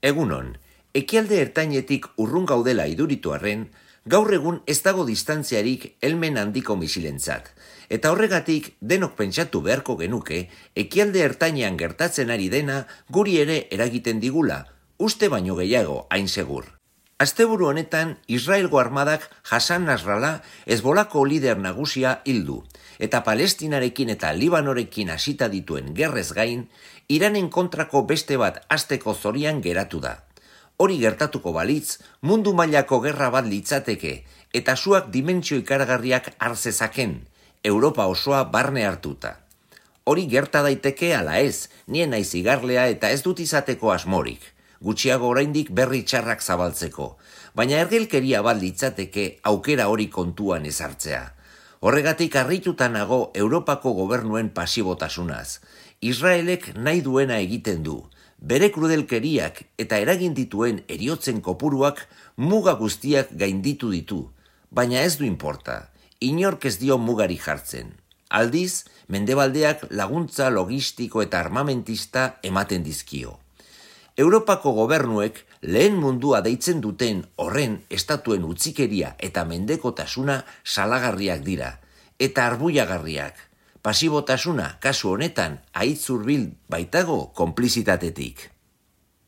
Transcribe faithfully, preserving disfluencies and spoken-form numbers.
Egunon, ekialde ertainetik urrun gaudela iduritu arren, gaur egun ez dago distantziarik helmen handiko misilentzat, eta horregatik denok pentsatu beharko genuke ekialde ertainean gertatzen ari dena guri ere eragiten digula, uste baino gehiago hain segur. Asteburu honetan, Israelgo armadak Hassan Nasrallah Hezbolako lider nagusia hildu, eta Palestinarekin eta Libanorekin hasita dituen gerrez gain, Iranen kontrako beste bat hasteko zorian geratu da. Hori gertatuko balitz, mundu mailako gerra bat litzateke, eta suak dimentsio ikaragarriak hartzezaken, Europa osoa barne hartuta. Hori gerta daiteke ala ez, nien naiz igarlea eta ez dut izateko asmorik. Gutxiago oraindik berri txarrak zabaltzeko, baina ergelkeria bat litzateke aukera hori kontuan ezartzea. Horregatik harrituta nago Europako gobernuen pasibotasunaz. Israelek nahi duena egiten du, bere krudelkeriak eta eragin dituen heriotzen kopuruak muga guztiak gainditu ditu, baina ez du inporta, inork ez dio mugari jartzen. Aldiz, Mendebaldeak laguntza logistiko eta armamentista ematen dizkio. Europako gobernuek lehen mundua deitzen duten horren estatuen utzikeria eta mendekotasuna salagarriak dira, eta arbuiagarriak. Pasibotasuna, kasu honetan, haitz hurbil baitago konplizitatetik.